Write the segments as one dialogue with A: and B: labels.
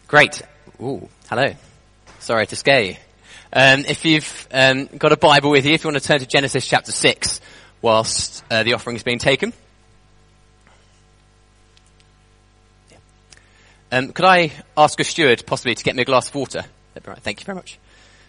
A: Great. Ooh, hello. Sorry to scare you. If you've got a Bible with you, if you want to turn to Genesis chapter 6 whilst the offering is being taken. Could I ask a steward possibly to get me a glass of water? That'd be right. Thank you very much.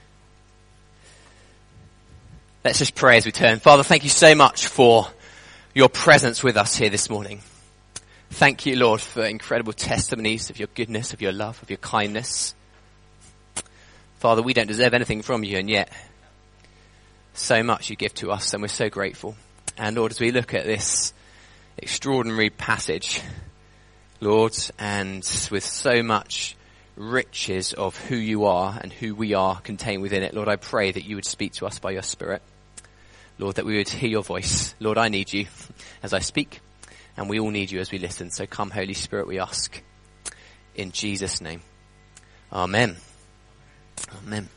A: Let's just pray as we turn. Father, thank you so much for your presence with us here this morning. Thank you, Lord, for incredible testimonies of your goodness, of your love, of your kindness. Father, we don't deserve anything from you, and yet so much you give to us, and we're so grateful. And Lord, as we look at this extraordinary passage, Lord, and with so much riches of who you are and who we are contained within it, Lord, I pray that you would speak to us by your Spirit. Lord, that we would hear your voice. Lord, I need you as I speak. And we all need you as we listen. So come, Holy Spirit, we ask. In Jesus' name. Amen. Amen.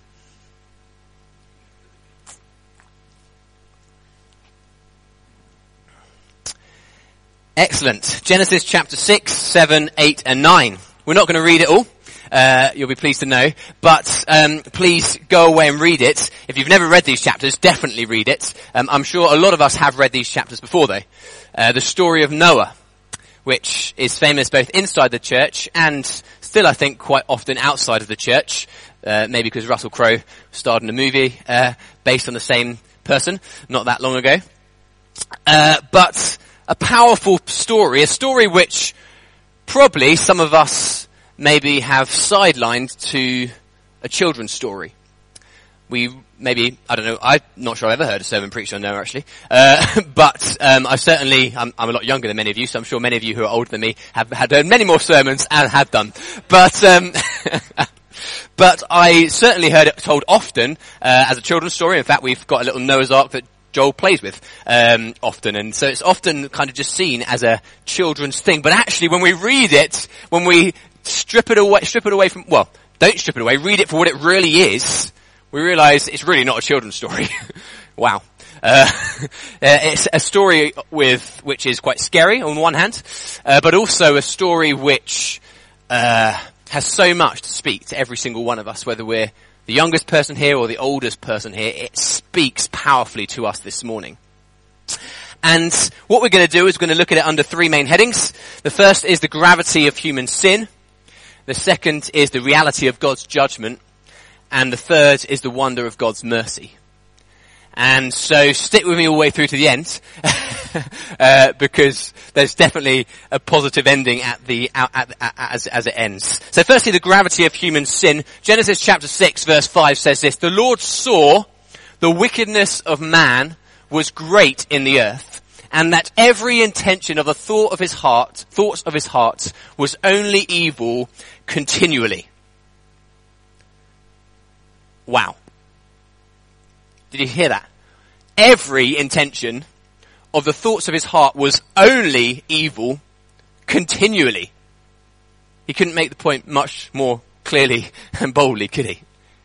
A: Excellent. Genesis chapter 6, 7, 8 and 9. We're not going to read it all. You'll be pleased to know. But please go away and read it. If you've never read these chapters, definitely read it. I'm sure a lot of us have read these chapters before, though. The story of Noah, which is famous both inside the church and still, I think, quite often outside of the church. Maybe because Russell Crowe starred in a movie based on the same person not that long ago. But a powerful story, a story which probably some of us maybe have sidelined to a children's story. We maybe, I don't know, I'm not sure I've ever heard a sermon preached on Noah actually. But I've certainly, I'm a lot younger than many of you, so I'm sure many of you who are older than me have had heard many more sermons and have done. But but I certainly heard it told often as a children's story. In fact, we've got a little Noah's Ark that Joel plays with often, and so it's often kind of just seen as a children's thing. But actually, when we read it, when we strip it away from, well, don't strip it away, read it for what it really is, we realise it's really not a children's story. Wow. It's a story which is quite scary on one hand, but also a story which has so much to speak to every single one of us, whether we're the youngest person here or the oldest person here. It speaks powerfully to us this morning. And what we're going to do is we're going to look at it under three main headings. The first is the gravity of human sin. The second is the reality of God's judgment. And the third is the wonder of God's mercy. And so stick with me all the way through to the end, because there's definitely a positive ending as it ends. So firstly, the gravity of human sin. Genesis chapter 6 verse 5 says this: "The Lord saw the wickedness of man was great in the earth, and that every intention of the thoughts of his heart was only evil continually." Wow. Did you hear that? Every intention of the thoughts of his heart was only evil continually. He couldn't make the point much more clearly and boldly, could he?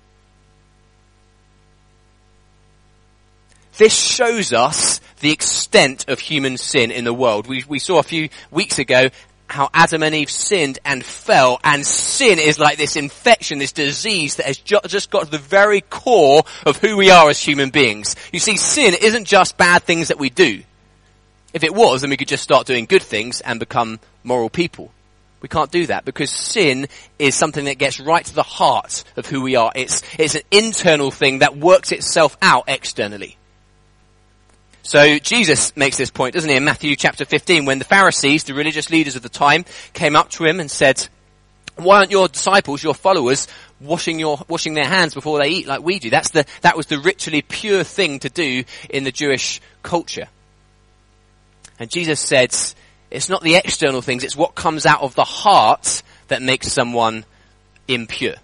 A: This shows us the extent of human sin in the world. We saw a few weeks ago how Adam and Eve sinned and fell, and sin is like this infection, this disease that has just got to the very core of who we are as human beings. You see, sin isn't just bad things that we do. If it was, then we could just start doing good things and become moral people. We can't do that because sin is something that gets right to the heart of who we are. It's an internal thing that works itself out externally. So Jesus makes this point, doesn't he, in Matthew chapter 15, when the Pharisees, the religious leaders of the time, came up to him and said, "Why aren't your disciples, your followers, washing their hands before they eat like we do?" That was the ritually pure thing to do in the Jewish culture. And Jesus said, it's not the external things, it's what comes out of the heart that makes someone impure.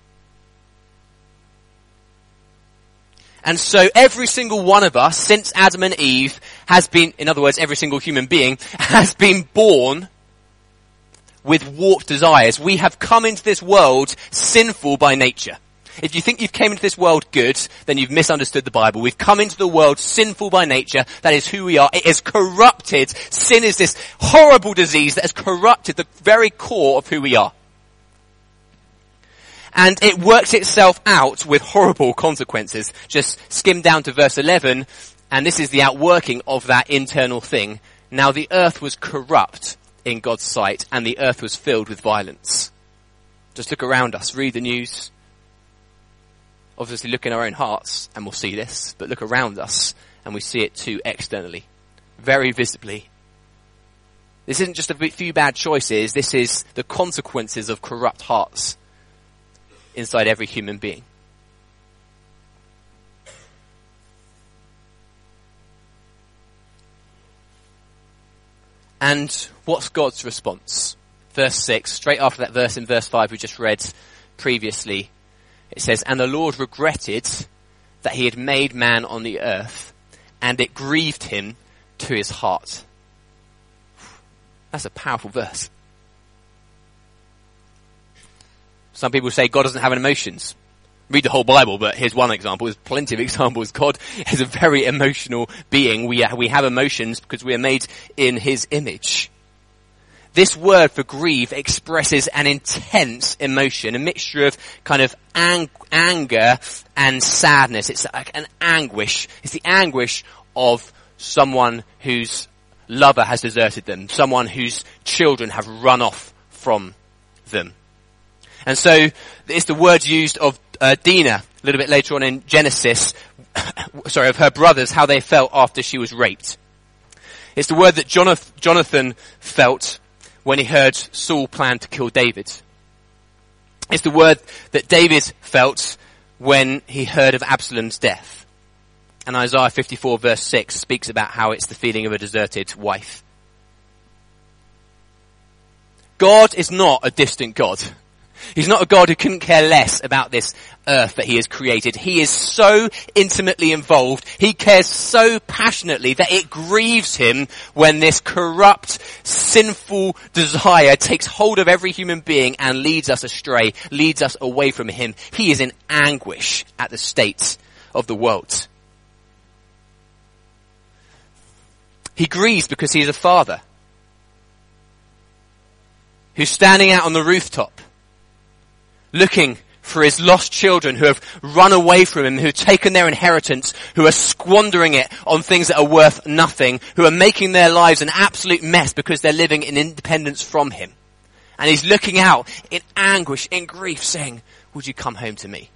A: And so every single one of us, since Adam and Eve, has been, in other words, every single human being, has been born with warped desires. We have come into this world sinful by nature. If you think you've came into this world good, then you've misunderstood the Bible. We've come into the world sinful by nature. That is who we are. It is corrupted. Sin is this horrible disease that has corrupted the very core of who we are. And it works itself out with horrible consequences. Just skim down to verse 11, and this is the outworking of that internal thing. Now the earth was corrupt in God's sight, and the earth was filled with violence. Just look around us, read the news. Obviously look in our own hearts, and we'll see this, but look around us, and we see it too externally, very visibly. This isn't just a few bad choices, this is the consequences of corrupt hearts inside every human being. And what's God's response? Verse 6, straight after that verse in verse 5 we just read previously, it says, "And the Lord regretted that he had made man on the earth, and it grieved him to his heart." That's a powerful verse. Some people say God doesn't have emotions. Read the whole Bible, but here's one example. There's plenty of examples. God is a very emotional being. We have emotions because we are made in his image. This word for grieve expresses an intense emotion, a mixture of kind of anger and sadness. It's like an anguish. It's the anguish of someone whose lover has deserted them, someone whose children have run off from them. And so it's the word used of Dinah, a little bit later on in Genesis, of her brothers, how they felt after she was raped. It's the word that Jonathan felt when he heard Saul plan to kill David. It's the word that David felt when he heard of Absalom's death. And Isaiah 54 verse 6 speaks about how it's the feeling of a deserted wife. God is not a distant God. He's not a God who couldn't care less about this earth that he has created. He is so intimately involved. He cares so passionately that it grieves him when this corrupt, sinful desire takes hold of every human being and leads us astray, leads us away from him. He is in anguish at the state of the world. He grieves because he is a father who's standing out on the rooftop, looking for his lost children who have run away from him, who have taken their inheritance, who are squandering it on things that are worth nothing, who are making their lives an absolute mess because they're living in independence from him. And he's looking out in anguish, in grief, saying, "Would you come home to me?"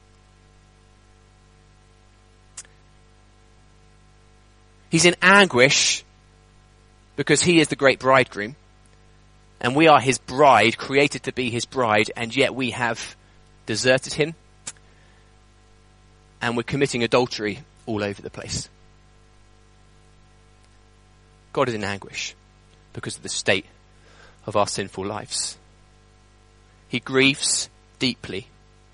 A: He's in anguish because he is the great bridegroom. And we are his bride, created to be his bride, and yet we have deserted him. And we're committing adultery all over the place. God is in anguish because of the state of our sinful lives. He grieves deeply.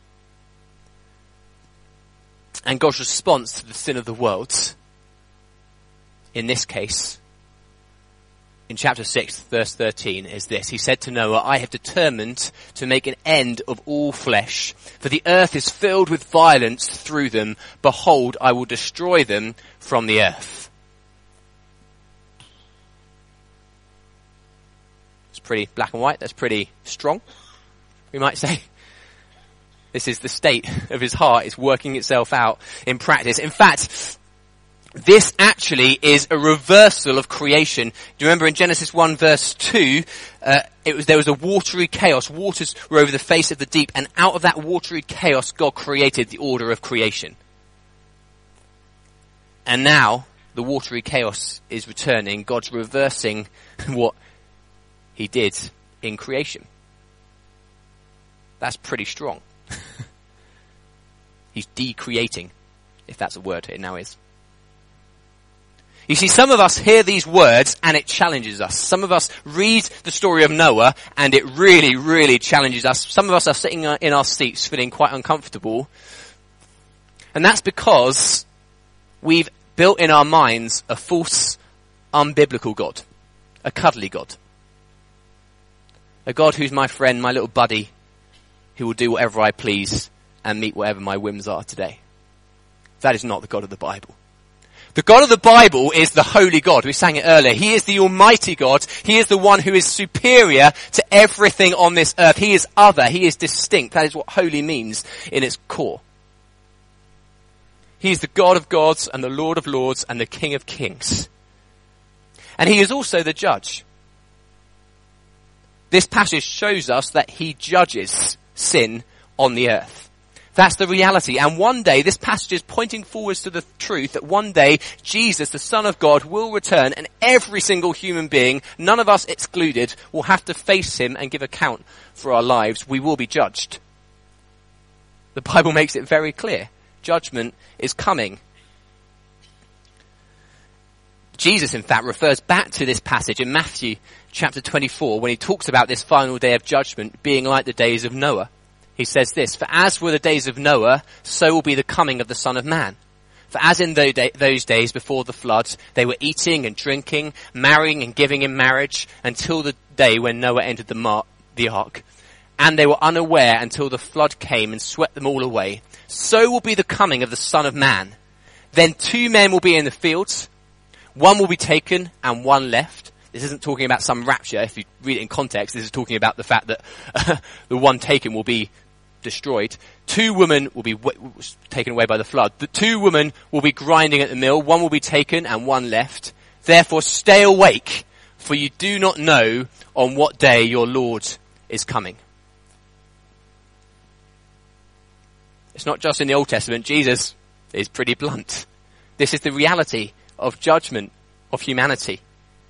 A: And God's response to the sin of the world, in this case, in chapter 6, verse 13, is this. He said to Noah, "I have determined to make an end of all flesh, for the earth is filled with violence through them. Behold, I will destroy them from the earth." It's pretty black and white. That's pretty strong, we might say. This is the state of his heart. It's working itself out in practice. In fact, this actually is a reversal of creation. Do you remember in Genesis 1 verse 2, there was a watery chaos. Waters were over the face of the deep, and out of that watery chaos, God created the order of creation. And now, the watery chaos is returning. God's reversing what he did in creation. That's pretty strong. He's decreating, if that's a word, it now is. You see, some of us hear these words and it challenges us. Some of us read the story of Noah and it really, really challenges us. Some of us are sitting in our seats feeling quite uncomfortable. And that's because we've built in our minds a false, unbiblical God. A cuddly God. A God who's my friend, my little buddy, who will do whatever I please and meet whatever my whims are today. That is not the God of the Bible. The God of the Bible is the holy God. We sang it earlier. He is the almighty God. He is the one who is superior to everything on this earth. He is other. He is distinct. That is what holy means in its core. He is the God of gods and the Lord of lords and the King of kings. And he is also the judge. This passage shows us that he judges sin on the earth. That's the reality. And one day, this passage is pointing forwards to the truth that one day, Jesus, the Son of God, will return and every single human being, none of us excluded, will have to face him and give account for our lives. We will be judged. The Bible makes it very clear. Judgment is coming. Jesus, in fact, refers back to this passage in Matthew chapter 24 when he talks about this final day of judgment being like the days of Noah. He says this, "For as were the days of Noah, so will be the coming of the Son of Man. For as in those days before the flood, they were eating and drinking, marrying and giving in marriage, until the day when Noah entered the ark. And they were unaware until the flood came and swept them all away. So will be the coming of the Son of Man. Then 2 men will be in the fields, one will be taken and one left." This isn't talking about some rapture. If you read it in context, this is talking about the fact that the one taken will be destroyed. 2 women will be taken away by the flood. The 2 women will be grinding at the mill. One will be taken and one left. Therefore stay awake, for you do not know on what day your Lord is coming. It's not just in the Old Testament. Jesus is pretty blunt. This is the reality of judgment of humanity.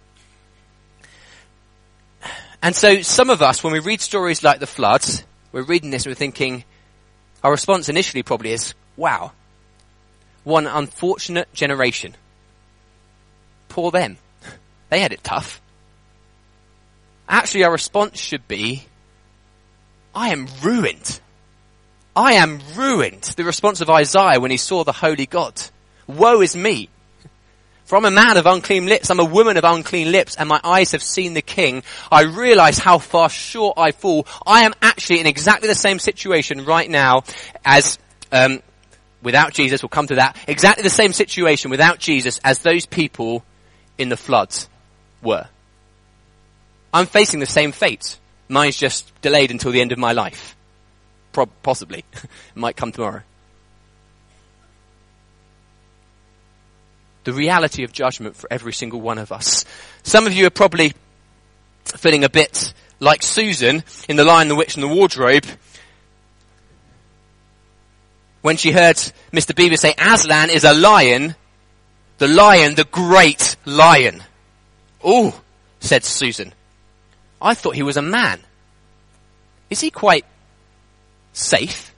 A: And so some of us, when we read stories like the floods, we're reading this and we're thinking, our response initially probably is, wow, one unfortunate generation. Poor them. They had it tough. Actually, our response should be, I am ruined. I am ruined. The response of Isaiah when he saw the holy God. Woe is me. For I'm a man of unclean lips, I'm a woman of unclean lips, and my eyes have seen the King. I realize how far short I fall. I am actually in exactly the same situation right now as, without Jesus, we'll come to that, exactly the same situation without Jesus as those people in the floods were. I'm facing the same fate. Mine's just delayed until the end of my life. Possibly. It might come tomorrow. The reality of judgment for every single one of us. Some of you are probably feeling a bit like Susan in The Lion, the Witch and the Wardrobe when she heard Mr. Beaver say, Aslan is a lion, the great lion. Oh, said Susan. I thought he was a man. Is he quite safe?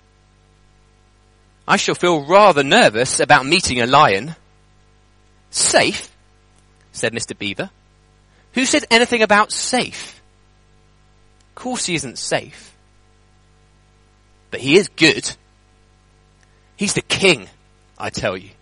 A: I shall feel rather nervous about meeting a lion. Safe? Said Mr. Beaver. Who said anything about safe? Of course he isn't safe. But he is good. He's the king, I tell you.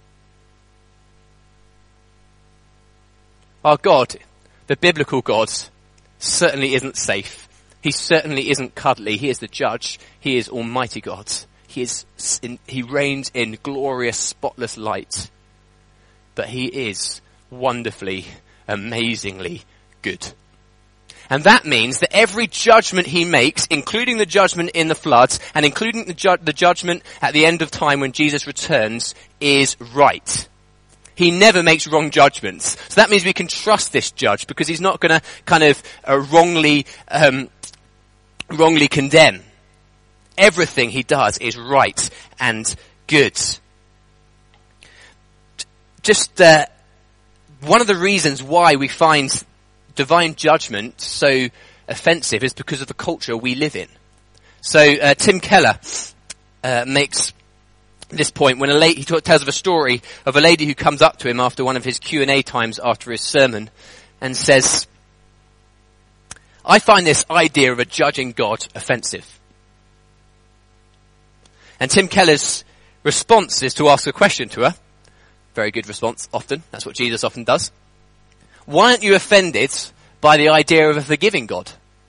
A: Our God, the biblical God, certainly isn't safe. He certainly isn't cuddly. He is the judge. He is Almighty God. He reigns in glorious, spotless light. But he is wonderfully, amazingly good. And that means that every judgment he makes, including the judgment in the floods, and including the judgment at the end of time when Jesus returns, is right. He never makes wrong judgments. So that means we can trust this judge because he's not going to kind of wrongly condemn. Everything he does is right and good. Just one of the reasons why we find divine judgment so offensive is because of the culture we live in. So Tim Keller makes this point when he tells of a story of a lady who comes up to him after one of his Q&A times after his sermon and says, I find this idea of a judging God offensive. And Tim Keller's response is to ask a question to her. Very good response, often. That's what Jesus often does. Why aren't you offended by the idea of a forgiving God?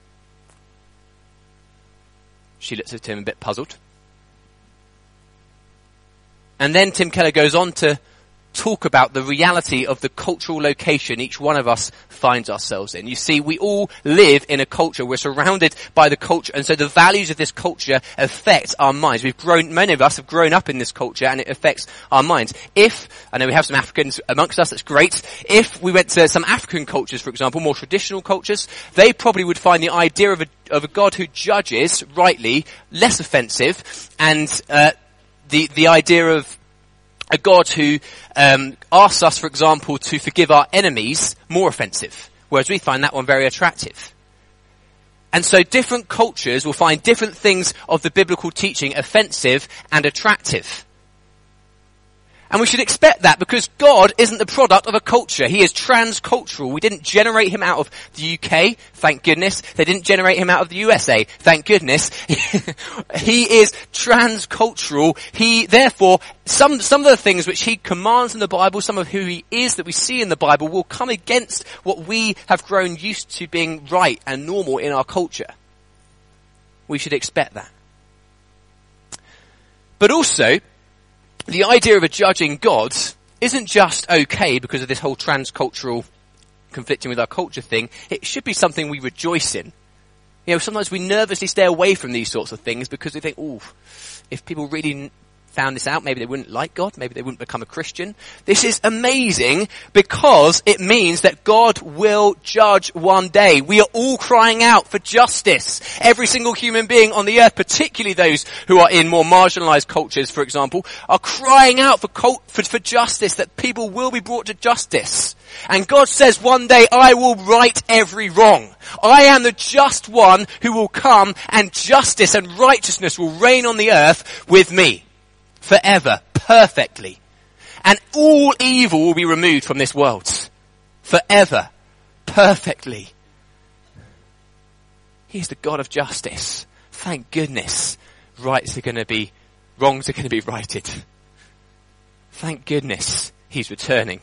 A: She looks at him a bit puzzled. And then Tim Keller goes on to talk about the reality of the cultural location each one of us finds ourselves in. You see, we all live in a culture. We're surrounded by the culture, and so the values of this culture affect our minds. Many of us have grown up in this culture, and it affects our minds. I know we have some Africans amongst us, that's great. If we went to some African cultures, for example, more traditional cultures, they probably would find the idea of a God who judges rightly less offensive, and the idea of a God who asks us, for example, to forgive our enemies more offensive, whereas we find that one very attractive. And so different cultures will find different things of the biblical teaching offensive and attractive. And we should expect that because God isn't the product of a culture. He is transcultural. We didn't generate him out of the UK, thank goodness. They didn't generate him out of the USA, thank goodness. He is transcultural. Therefore, some of the things which he commands in the Bible, some of who he is that we see in the Bible, will come against what we have grown used to being right and normal in our culture. We should expect that. But also, the idea of a judging God isn't just okay because of this whole transcultural conflicting with our culture thing. It should be something we rejoice in. You know, sometimes we nervously stay away from these sorts of things because we think, if people really found this out, maybe they wouldn't like God, maybe they wouldn't become a Christian. This is amazing because it means that God will judge one day. We are all crying out for justice. Every single human being on the earth, particularly those who are in more marginalized cultures, for example, are crying out for justice, that people will be brought to justice. And God says one day, I will right every wrong. I am the just one who will come, and justice and righteousness will reign on the earth with me. Forever, perfectly. And all evil will be removed from this world. Forever, perfectly. He's the God of justice. Thank goodness. Wrongs are going to be righted. Thank goodness he's returning.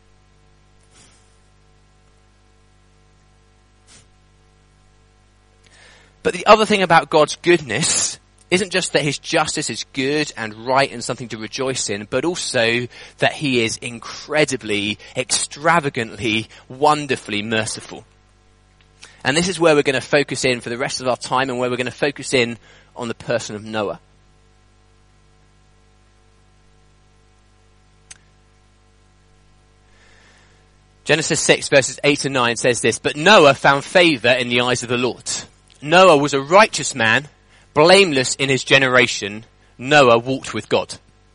A: But the other thing about God's goodness isn't just that his justice is good and right and something to rejoice in, but also that he is incredibly, extravagantly, wonderfully merciful. And this is where we're going to focus in for the rest of our time, and where we're going to focus in on the person of Noah. Genesis 6 verses 8 and 9 says this, "But Noah found favor in the eyes of the Lord. Noah was a righteous man, blameless in his generation. Noah walked with God."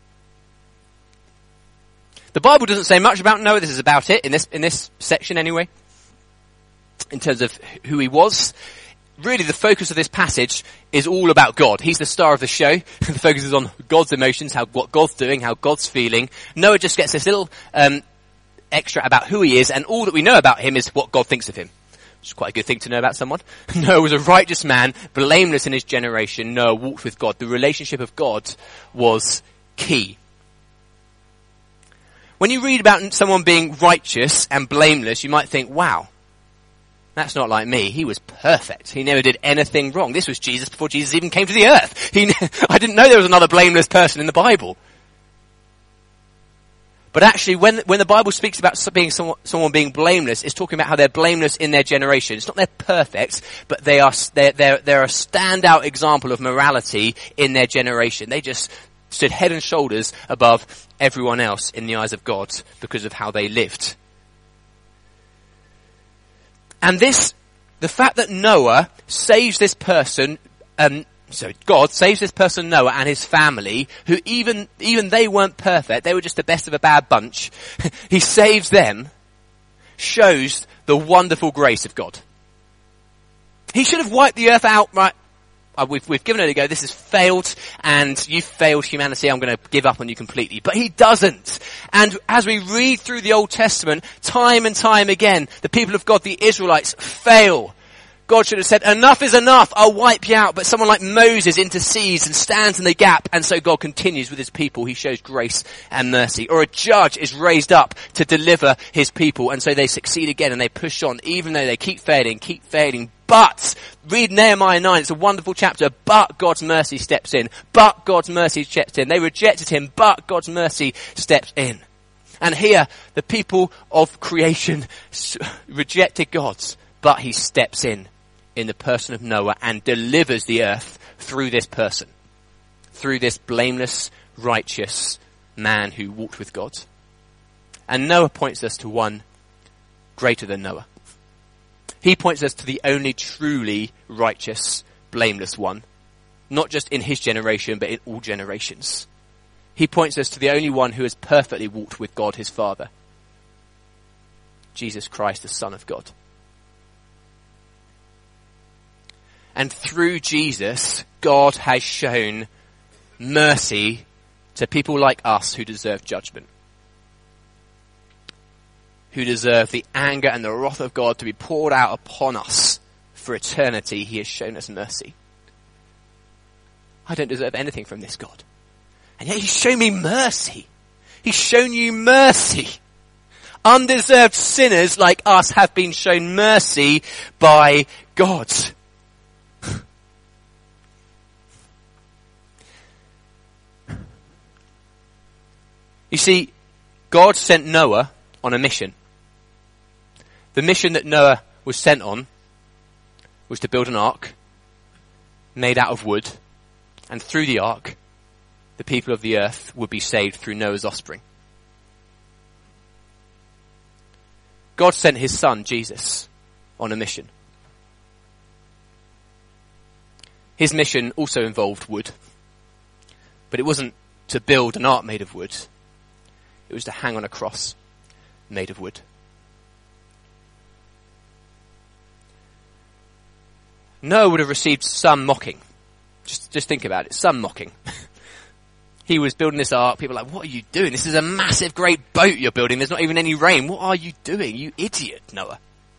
A: The Bible doesn't say much about Noah. This is about it in this section anyway, in terms of who he was. Really, the focus of this passage is all about God. He's the star of the show. The focus is on God's emotions, what God's doing, how God's feeling. Noah just gets this little extra about who he is, and all that we know about him is what God thinks of him. It's quite a good thing to know about someone. Noah was a righteous man, blameless in his generation. Noah walked with God. The relationship of God was key. When you read about someone being righteous and blameless, you might think, wow, that's not like me. He was perfect. He never did anything wrong. This was Jesus before Jesus even came to the earth. I didn't know there was another blameless person in the Bible. But actually, when the Bible speaks about being someone being blameless, it's talking about how they're blameless in their generation. It's not they're perfect, but they're a standout example of morality in their generation. They just stood head and shoulders above everyone else in the eyes of God because of how they lived. And the fact that Noah saves this person, so God saves this person Noah and his family, who even they weren't perfect, they were just the best of a bad bunch. He saves them, shows the wonderful grace of God. He should have wiped the earth out, right? We've given it a go, this has failed, and you've failed humanity, I'm going to give up on you completely. But he doesn't. And as we read through the Old Testament, time and time again, the people of God, the Israelites, fail. God should have said, enough is enough, I'll wipe you out. But someone like Moses intercedes and stands in the gap, and so God continues with his people. He shows grace and mercy. Or a judge is raised up to deliver his people, and so they succeed again and they push on, even though they keep failing. But, read Nehemiah 9, it's a wonderful chapter, but God's mercy steps in. But God's mercy steps in. They rejected him, but God's mercy steps in. And here, the people of creation rejected God, but he steps in the person of Noah and delivers the earth through this person, through this blameless, righteous man who walked with God. And Noah points us to one greater than Noah. He points us to the only truly righteous, blameless one, not just in his generation, but in all generations. He points us to the only one who has perfectly walked with God his Father, Jesus Christ, the Son of God. And through Jesus, God has shown mercy to people like us who deserve judgment, who deserve the anger and the wrath of God to be poured out upon us for eternity. He has shown us mercy. I don't deserve anything from this God. And yet he's shown me mercy. He's shown you mercy. Undeserved sinners like us have been shown mercy by God. You see, God sent Noah on a mission. The mission that Noah was sent on was to build an ark made out of wood, and through the ark, the people of the earth would be saved through Noah's offspring. God sent his son, Jesus, on a mission. His mission also involved wood, but it wasn't to build an ark made of wood. It was to hang on a cross made of wood. Noah would have received some mocking. Just think about it, some mocking. He was building this ark. People were like, what are you doing? This is a massive, great boat you're building. There's not even any rain. What are you doing, you idiot, Noah?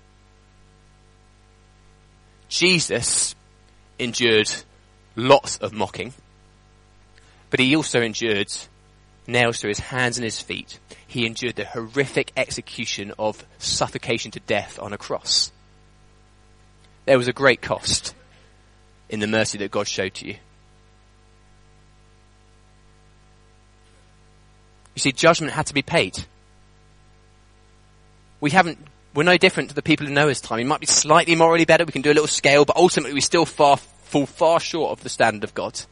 A: Jesus endured lots of mocking, but he also endured nails through his hands and his feet. He endured the horrific execution of suffocation to death on a cross. There was a great cost in the mercy that God showed to you. You see, judgment had to be paid. We're no different to the people in Noah's time. We might be slightly morally better, we can do a little scale, but ultimately we still fall far short of the standard of God.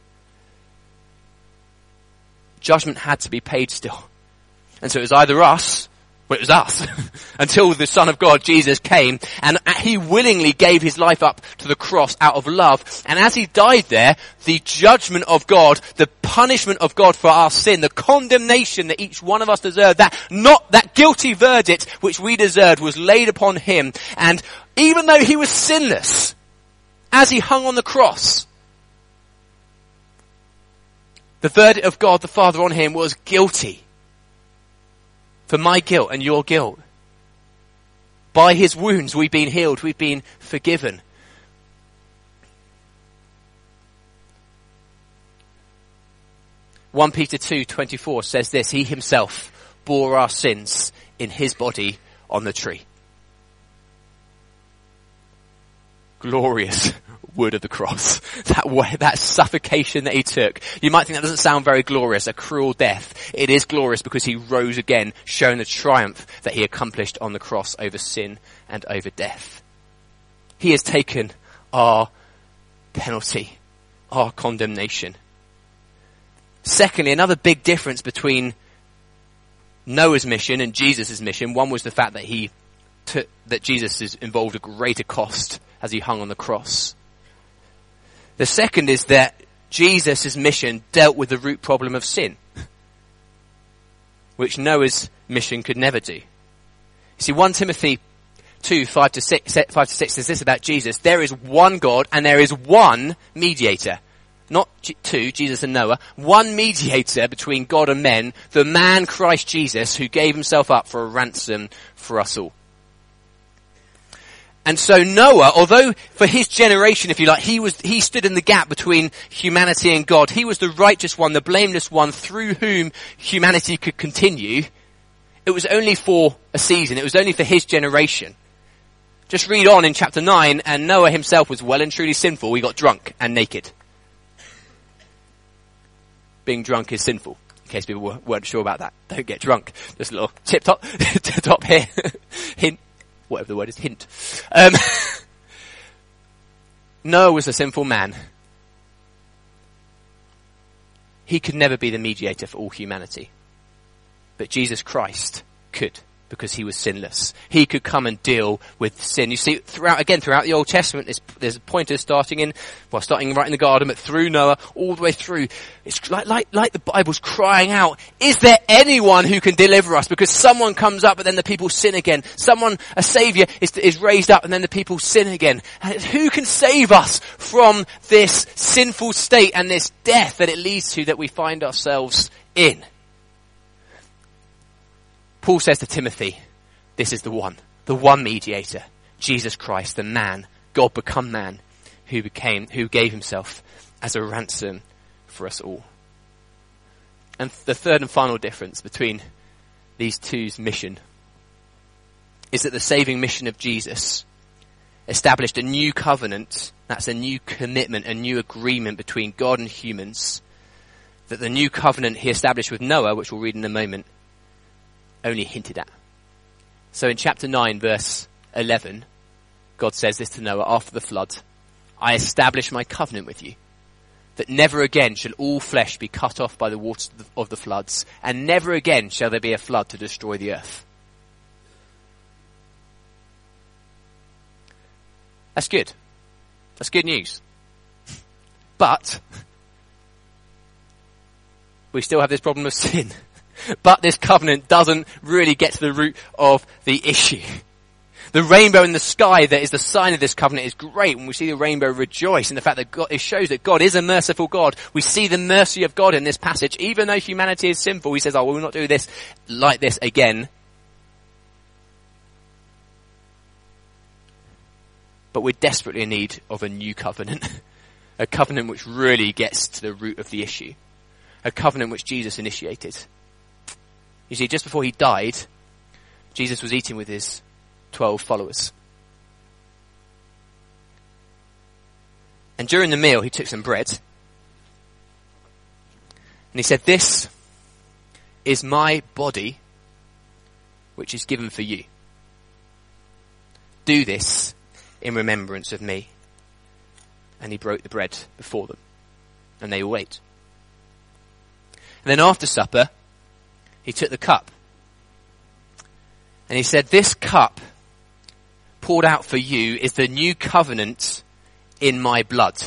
A: Judgment had to be paid still. And so it was either us, well, it was us, until the Son of God, Jesus, came, and he willingly gave his life up to the cross out of love. And as he died there, the judgment of God, the punishment of God for our sin, the condemnation that each one of us deserved, that guilty verdict which we deserved, was laid upon him. And even though he was sinless, as he hung on the cross, the verdict of God the Father on him was guilty. For my guilt and your guilt. By his wounds we've been healed, we've been forgiven. (1 Peter 2:24) says this: he himself bore our sins in his body on the tree. Glorious wood of the cross. That suffocation that he took. You might think that doesn't sound very glorious, a cruel death. It is glorious because he rose again, showing the triumph that he accomplished on the cross over sin and over death. He has taken our penalty, our condemnation. Secondly, another big difference between Noah's mission and Jesus' mission, one was the fact that Jesus involved a greater cost as he hung on the cross. The second is that Jesus' mission dealt with the root problem of sin, which Noah's mission could never do. You see, 1 Timothy 2:5-6 says this about Jesus: there is one God and there is one mediator. Not two, Jesus and Noah. One mediator between God and men, the man Christ Jesus, who gave himself up for a ransom for us all. And so Noah, although for his generation, if you like, he stood in the gap between humanity and God. He was the righteous one, the blameless one, through whom humanity could continue. It was only for a season. It was only for his generation. Just read on in chapter 9, and Noah himself was well and truly sinful. He got drunk and naked. Being drunk is sinful. case people weren't sure about that. Don't get drunk. Just a little tip top, top here. Hint. Whatever the word is, hint. Noah was a sinful man. He could never be the mediator for all humanity. But Jesus Christ could, because he was sinless. He could come and deal with sin. You see, throughout the Old Testament, there's pointers starting right in the garden, but through Noah, all the way through. It's like the Bible's crying out, is there anyone who can deliver us? Because someone comes up, but then the people sin again. A savior is raised up, and then the people sin again. And who can save us from this sinful state and this death that it leads to, that we find ourselves in? Paul says to Timothy, this is the one mediator, Jesus Christ, the man, God become man, who gave himself as a ransom for us all. And the third and final difference between these two's mission is that the saving mission of Jesus established a new covenant. That's a new commitment, a new agreement between God and humans. That the new covenant he established with Noah, which we'll read in a moment, only hinted at. So in chapter 9, verse 11, God says this to Noah after the flood, I establish my covenant with you, that never again shall all flesh be cut off by the waters of the floods, and never again shall there be a flood to destroy the earth. That's good. That's good news. But we still have this problem of sin. But this covenant doesn't really get to the root of the issue. The rainbow in the sky that is the sign of this covenant is great. When we see the rainbow, rejoice in the fact that it shows that God is a merciful God. We see the mercy of God in this passage. Even though humanity is sinful, he says, we will not do this like this again. But we're desperately in need of a new covenant. A covenant which really gets to the root of the issue. A covenant which Jesus initiated. You see, just before he died, Jesus was eating with his 12 followers. And during the meal, he took some bread. And he said, this is my body, which is given for you. Do this in remembrance of me. And he broke the bread before them. And they all ate. And then after supper, he took the cup. And he said, this cup poured out for you is the new covenant in my blood.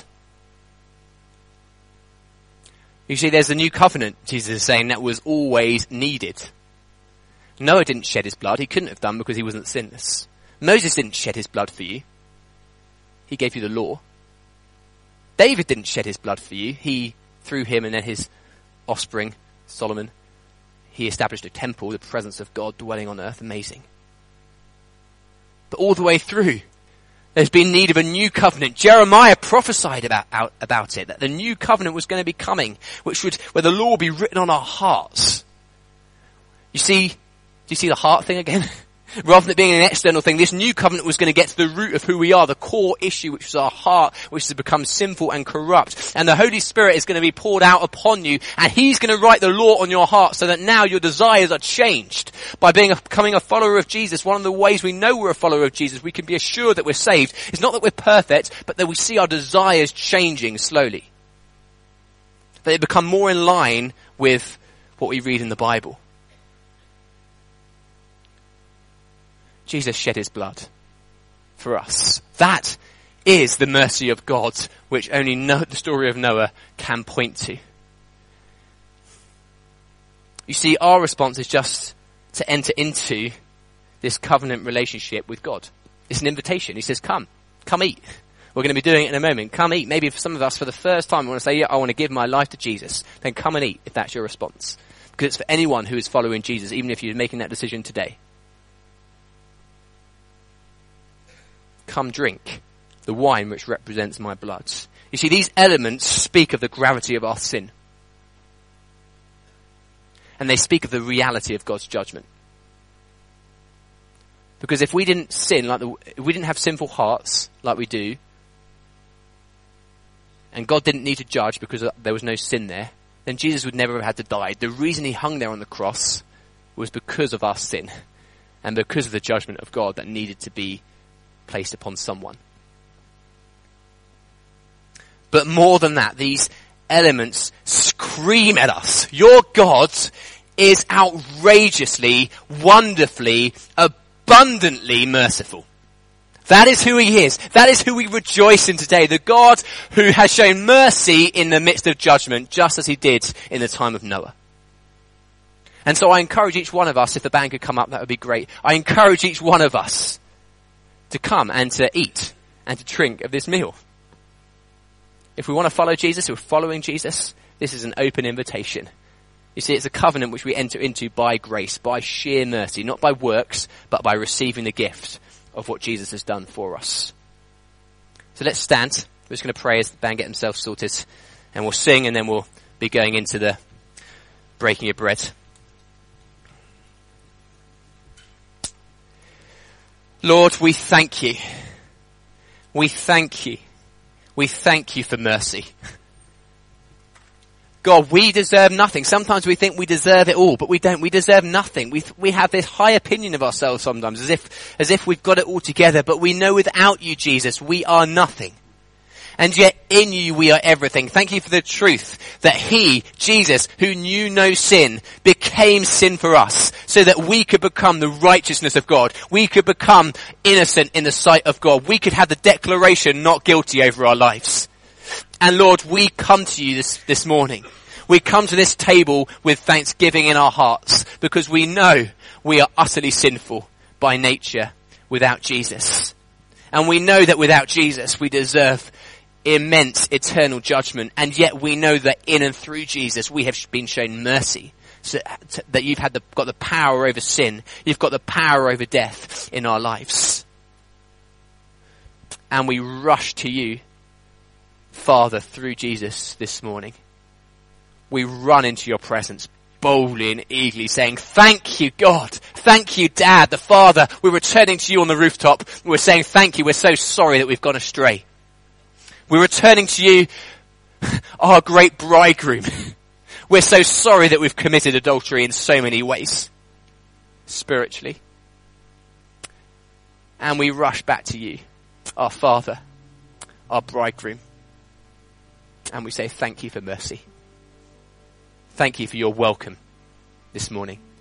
A: You see, there's a new covenant, Jesus is saying, that was always needed. Noah didn't shed his blood. He couldn't have done because he wasn't sinless. Moses didn't shed his blood for you. He gave you the law. David didn't shed his blood for you. He, through him and then his offspring, Solomon, he established a temple, the presence of God dwelling on earth. Amazing. But all the way through, there's been need of a new covenant. Jeremiah prophesied about it, that the new covenant was going to be coming, where the law would be written on our hearts. Do you see the heart thing again? Rather than it being an external thing, this new covenant was going to get to the root of who we are, the core issue, which is our heart, which has become sinful and corrupt. And the Holy Spirit is going to be poured out upon you, and he's going to write the law on your heart so that now your desires are changed. By becoming a follower of Jesus, one of the ways we know we're a follower of Jesus, we can be assured that we're saved. It's not that we're perfect, but that we see our desires changing slowly. That they become more in line with what we read in the Bible. Jesus shed his blood for us. That is the mercy of God, which only the story of Noah can point to. You see, our response is just to enter into this covenant relationship with God. It's an invitation. He says, come eat. We're going to be doing it in a moment. Come eat. Maybe for some of us, for the first time, we want to say, yeah, I want to give my life to Jesus. Then come and eat, if that's your response. Because it's for anyone who is following Jesus, even if you're making that decision today. Come drink the wine which represents my blood. You see, these elements speak of the gravity of our sin. And they speak of the reality of God's judgment. Because if we didn't sin, if we didn't have sinful hearts like we do, and God didn't need to judge because there was no sin there, then Jesus would never have had to die. The reason he hung there on the cross was because of our sin and because of the judgment of God that needed to be placed upon someone. But more than that, these elements scream at us. Your God is outrageously, wonderfully, abundantly merciful. That is who he is. That is who we rejoice in today. The God who has shown mercy in the midst of judgment, just as he did in the time of Noah. And so I encourage each one of us, if the band could come up, that would be great. I encourage each one of us to come and to eat and to drink of this meal. If we want to follow Jesus, we're following Jesus, this is an open invitation. You see, it's a covenant which we enter into by grace, by sheer mercy, not by works, but by receiving the gift of what Jesus has done for us. So let's stand. We're just going to pray as the band get themselves sorted, and we'll sing, and then we'll be going into the breaking of bread. Lord, we thank you. We thank you. We thank you for mercy. God, we deserve nothing. Sometimes we think we deserve it all, but we don't. We deserve nothing. We have this high opinion of ourselves sometimes, as if we've got it all together, but we know without you, Jesus, we are nothing. And yet in you we are everything. Thank you for the truth that he, Jesus, who knew no sin, became sin for us so that we could become the righteousness of God. We could become innocent in the sight of God. We could have the declaration not guilty over our lives. And Lord, we come to you this morning. We come to this table with thanksgiving in our hearts because we know we are utterly sinful by nature without Jesus. And we know that without Jesus we deserve immense eternal judgment, and yet we know that in and through Jesus we have been shown mercy, so that you've got the power over sin, you've got the power over death in our lives. And we rush to you, Father, through Jesus this morning. We run into your presence boldly and eagerly saying, thank you, God. Thank you, Dad, the Father. We're returning to you on the rooftop. We're saying thank you. We're so sorry that we've gone astray. We're returning to you, our great bridegroom. We're so sorry that we've committed adultery in so many ways, spiritually. And we rush back to you, our Father, our bridegroom. And we say thank you for mercy. Thank you for your welcome this morning.